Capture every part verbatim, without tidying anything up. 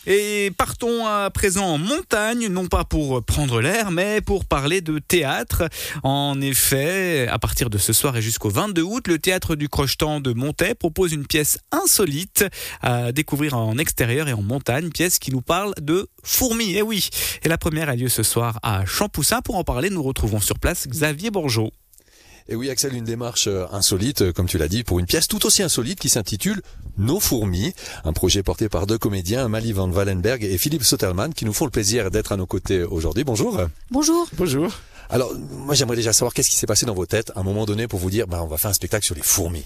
Et partons à présent en montagne, non pas pour prendre l'air, mais pour parler de théâtre. En effet, à partir de ce soir et jusqu'au vingt-deux août, le théâtre du Crochetan de Montaix propose une pièce insolite à découvrir en extérieur et en montagne, pièce qui nous parle de fourmis. Et oui, et la première a lieu ce soir à Champoussin. Pour en parler, nous retrouvons sur place Xavier Bourgeot. Et oui, Axel, une démarche insolite, comme tu l'as dit, pour une pièce tout aussi insolite qui s'intitule Nos fourmis, un projet porté par deux comédiens, Mali van Wallenberg et Philippe Sotelman, qui nous font le plaisir d'être à nos côtés aujourd'hui. Bonjour. Bonjour. Bonjour. Alors, moi, j'aimerais déjà savoir qu'est-ce qui s'est passé dans vos têtes à un moment donné pour vous dire, bah, on va faire un spectacle sur les fourmis.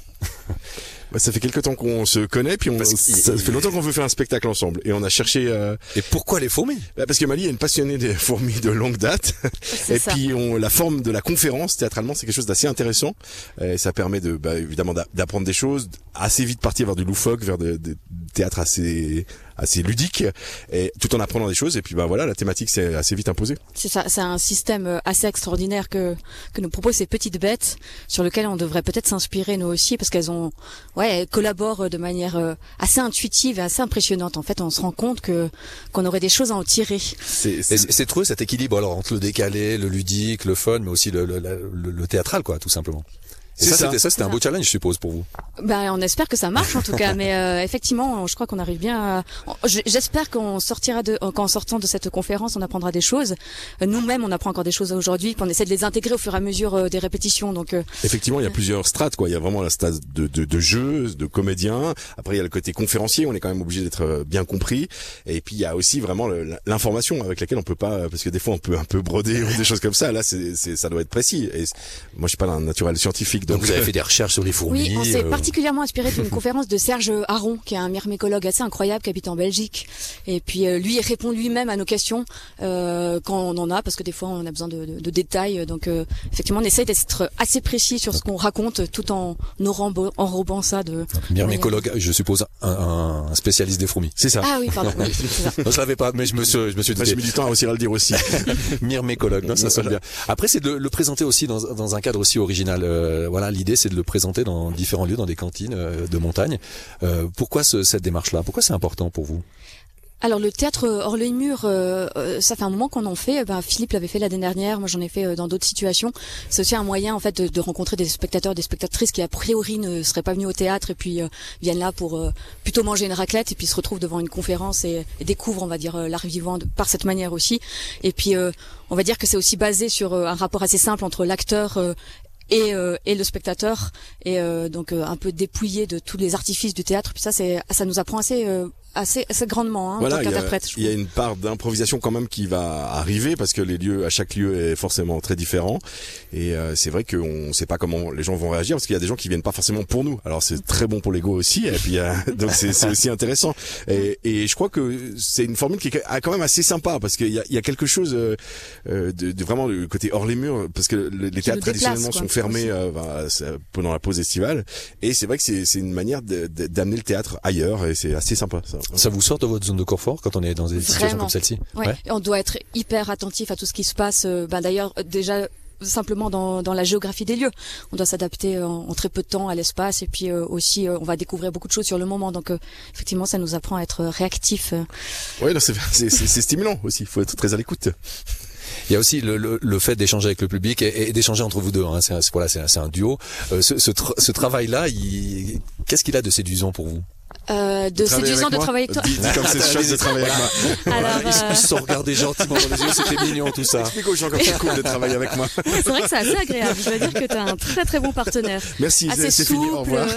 Bah, ça fait quelque temps qu'on se connaît, puis on, ça fait longtemps qu'on veut faire un spectacle ensemble. Et on a cherché... Euh... Et pourquoi les fourmis? Bah, parce que Mali est une passionnée des fourmis de longue date. C'est et ça. puis on, la forme de la conférence, théâtralement, c'est quelque chose d'assez intéressant. Et ça permet de, bah, évidemment d'apprendre des choses, assez vite partir vers du loufoque, vers des de théâtre assez assez ludique, et tout en apprenant des choses. Et puis bah voilà, la thématique s'est assez vite imposée. C'est ça, c'est un système assez extraordinaire que que nous proposent ces petites bêtes, sur lequel on devrait peut-être s'inspirer nous aussi, parce qu'elles ont, ouais, elles collaborent de manière assez intuitive et assez impressionnante. En fait, on se rend compte que qu'on aurait des choses à en tirer. C'est c'est trouver cet équilibre alors entre le décalé, le ludique, le fun, mais aussi le le, le, le théâtral, quoi, tout simplement. Et ça, c'était ça, c'était un beau challenge, je suppose, pour vous. Ben, on espère que ça marche en tout cas, mais euh, effectivement, je crois qu'on arrive bien. À... J'espère qu'on sortira de, qu'en sortant de cette conférence, on apprendra des choses. Nous-mêmes, on apprend encore des choses aujourd'hui, puis on essaie de les intégrer au fur et à mesure euh, des répétitions. Donc, euh... effectivement, il y a plusieurs strates, quoi. Il y a vraiment la strate de, de, de jeu, de comédien. Après, il y a le côté conférencier. On est quand même obligé d'être bien compris. Et puis, il y a aussi vraiment l'information avec laquelle on peut pas, parce que des fois, on peut un peu broder ou des choses comme ça. Là, c'est, c'est, ça doit être précis. Et moi, je suis pas un naturel scientifique. Donc, vous avez fait des recherches sur les fourmis. Oui, on s'est euh... particulièrement inspiré d'une conférence de Serge Aron, qui est un myrmécologue assez incroyable, qui habite en Belgique. Et puis euh, lui, il répond lui-même à nos questions euh, quand on en a, parce que des fois, on a besoin de, de, de détails. Donc, euh, effectivement, on essaie d'être assez précis sur ce qu'on raconte, tout en enrobant ça de... Myrmécologue, je suppose un, un spécialiste des fourmis. C'est ça. Ah oui, pardon. Oui, c'est ça. Non, je l'avais pas, mais je me suis, je me suis dit. J'ai mis du temps à aussi à le dire aussi. Myrmécologue, non, ça sonne bien. Après, c'est de le présenter aussi dans, dans un cadre aussi original. Euh, voilà, l'idée, c'est de le présenter dans différents lieux, dans des cantines euh, de montagne. Euh, pourquoi ce, cette démarche-là? Pourquoi c'est important pour vous? Alors le théâtre hors les murs, euh, euh, ça fait un moment qu'on en fait. Ben, Philippe l'avait fait l'année dernière, moi j'en ai fait euh, dans d'autres situations. C'est aussi un moyen en fait de, de rencontrer des spectateurs, des spectatrices qui a priori ne seraient pas venus au théâtre et puis euh, viennent là pour euh, plutôt manger une raclette et puis se retrouvent devant une conférence et, et découvrent, on va dire, euh, l'art vivant de, par cette manière aussi. Et puis euh, on va dire que c'est aussi basé sur euh, un rapport assez simple entre l'acteur euh, et euh, et le spectateur, et euh, donc euh, un peu dépouillé de tous les artifices du théâtre. Puis ça, c'est ça nous apprend assez euh, assez assez grandement, hein, voilà, en tant qu'interprète. Il y a une part d'improvisation quand même qui va arriver, parce que les lieux, à chaque lieu est forcément très différent, et euh, c'est vrai qu'on sait pas comment les gens vont réagir, parce qu'il y a des gens qui viennent pas forcément pour nous. Alors c'est très bon pour l'ego aussi, et puis euh, donc c'est, c'est aussi intéressant. Et, et je crois que c'est une formule qui est quand même assez sympa, parce qu'il y a, il y a quelque chose euh, de, de vraiment le côté hors les murs, parce que les qui théâtres traditionnellement déplace, sont fermés euh, bah, pendant la pause estivale, et c'est vrai que c'est, c'est une manière de, de, d'amener le théâtre ailleurs, et c'est assez sympa ça. Ça vous sort de votre zone de confort quand on est dans des situations Vraiment. comme celle-ci? Ouais. Ouais. On doit être hyper attentif à tout ce qui se passe. Ben d'ailleurs, déjà simplement dans, dans la géographie des lieux, on doit s'adapter en, en très peu de temps à l'espace, et puis euh, aussi euh, on va découvrir beaucoup de choses sur le moment. Donc euh, effectivement, ça nous apprend à être réactif. Euh. Oui, c'est, c'est, c'est, c'est stimulant aussi. Il faut être très à l'écoute. Il y a aussi le, le, le fait d'échanger avec le public et, et d'échanger entre vous deux. Hein. C'est, c'est, voilà, c'est, c'est un duo. Euh, ce, ce, tra- ce travail-là, il... qu'est-ce qu'il a de séduisant pour vous? Euh, de séduisant de travailler avec toi. Dis, dis comme c'est chouette de travailler avec moi. Alors, euh... Ils se sont regardés gentiment dans les yeux, c'était mignon tout ça. Explique aux gens comme c'est cool de travailler avec moi. C'est vrai que c'est assez agréable. Je dois dire que tu as un très très bon partenaire. Merci, assez c'est, c'est souple. fini, au revoir.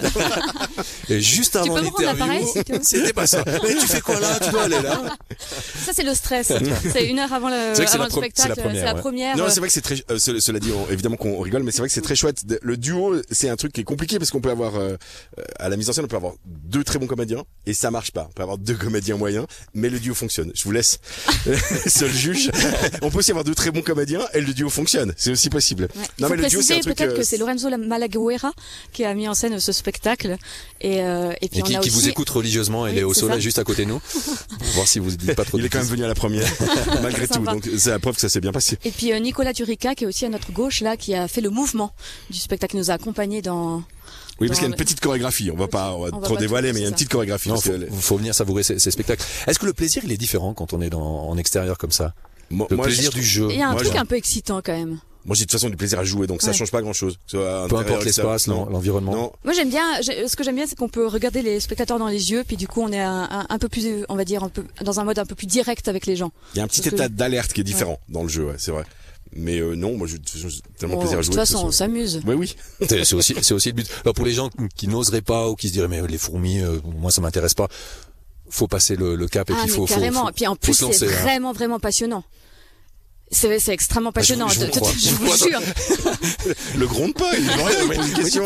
Et juste avant l'interview, si c'était pas ça. Mais tu fais quoi là? Tu dois aller là. Ça c'est le stress. C'est une heure avant le, avant le pro- spectacle. C'est la première. C'est la première. Non, c'est vrai que c'est très. Euh, cela dit, on, évidemment qu'on rigole, mais c'est vrai que c'est très chouette. Le duo, c'est un truc qui est compliqué, parce qu'on peut avoir euh, à la mise en scène, on peut avoir deux très bons comédiens, et ça marche pas. On peut avoir deux comédiens moyens, mais le duo fonctionne. Je vous laisse seul juge. On peut aussi avoir deux très bons comédiens et le duo fonctionne. C'est aussi possible. Ouais. Non, mais le duo, c'est un truc. Peut-être euh... que c'est Lorenzo Malaguera qui a mis en scène ce spectacle, et euh, et puis et on qui, a qui aussi... vous écoute religieusement. Il oui, est au soleil ça. Juste à côté de nous. Pour voir si vous dites pas trop. Il est quand même venu à la première, malgré tout. Donc c'est la preuve que ça s'est bien passé. Et puis euh, Nicolas Durica, qui est aussi à notre gauche là, qui a fait le mouvement du spectacle, qui nous a accompagnés dans Oui, parce qu'il y a une Dans- petite chorégraphie. On va pas on va On va trop pas dévoiler, trop, mais il y a une c'est petite chorégraphie. Non, parce faut, que- faut venir savourer ces, ces spectacles. Est-ce que le plaisir, il est différent quand on est dans, en extérieur comme ça? Moi, Le moi, plaisir je- du jeu. Il y a un Moi, truc j'ai- un peu excitant quand même. Moi, j'ai de toute façon du plaisir à jouer, donc ça Ouais. change pas grand-chose. Que ce soit Peu intérieur, importe l'espace, extérieur, l'en- l'environnement. Non, Moi j'aime bien, j'ai- ce que j'aime bien c'est qu'on peut regarder les spectateurs dans les yeux, puis du coup on est un, un, un peu plus, on va dire, un peu, dans un mode un peu plus direct avec les gens. il y a un petit Parce que- état d'alerte qui est différent dans le jeu, ouais, c'est vrai. Mais euh, non, moi, j'ai j'ai tellement Bon, plaisir à de jouer. toute que ce façon on soit- s'amuse. Oui, oui. C'est c'est aussi, c'est aussi le but. Alors pour les gens qui n'oseraient pas ou qui se diraient mais les fourmis, euh, moi ça m'intéresse pas, faut passer le, le cap et Ah puis mais faut, faut, carrément, faut- et puis en faut plus se c'est lancer, hein. vraiment vraiment passionnant. C'est c'est extrêmement passionnant, je vous je, crois, je je vous vous jure. Le gronde pas, il va rien, mais une question.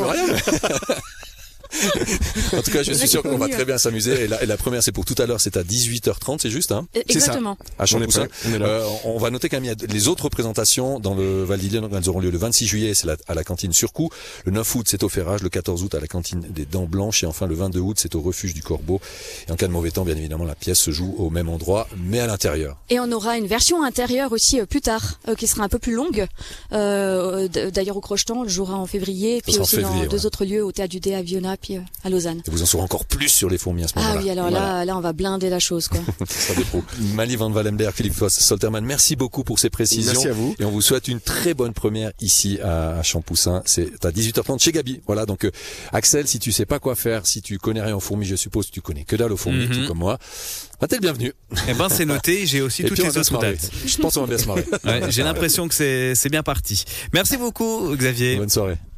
En tout cas, je Le suis mec sûr est qu'on va connu, très bien s'amuser. Et la, et la première, c'est pour tout à l'heure, c'est à dix-huit heures trente, c'est juste, hein, C'est ça. Exactement. à On est Champoussin. prêt, on est là. Euh, on va noter quand même, il y a les autres représentations dans le Val d'Illier, donc elles auront lieu le vingt-six juillet, c'est la- à la cantine Surcoût. Le neuf août, c'est au Ferrage. Le quatorze août, à la cantine des Dents Blanches. Et enfin, le vingt-deux août, c'est au Refuge du Corbeau. Et en cas de mauvais temps, bien évidemment, la pièce se joue au même endroit, mais à l'intérieur. Et on aura une version intérieure aussi euh, plus tard, euh, qui sera un peu plus longue. Euh, d- D'ailleurs au Crochetan, le jouera en février, puis sera en aussi février, dans deux ouais. autres lieux, au Théâtre du Dé à Viona, puis euh, à Lausanne. Et vous en saurez encore plus sur les fourmis à ce Ah moment-là. oui, alors Voilà. là, là on va blinder la chose quoi. Ce sera des pros. Mali Van Wallenberg, Philippe Voss-Soltermann, merci beaucoup pour ces précisions. Merci à vous. Et on vous souhaite une très bonne première ici à, à Champoussin. C'est à dix-huit heures trente chez Gabi. Voilà. Donc, euh, Axel, si tu sais pas quoi faire, si tu connais rien aux fourmis, je suppose que tu connais que dalle aux fourmis, Mhm. tout comme moi, bah, t'es le bienvenu. Eh ben, c'est noté. J'ai aussi Et toutes puis, on les va bien se autres marrer. dates. Je pense qu'on va bien se marrer. Ouais, j'ai l'impression que c'est c'est bien parti. Merci beaucoup, Xavier. Bonne soirée.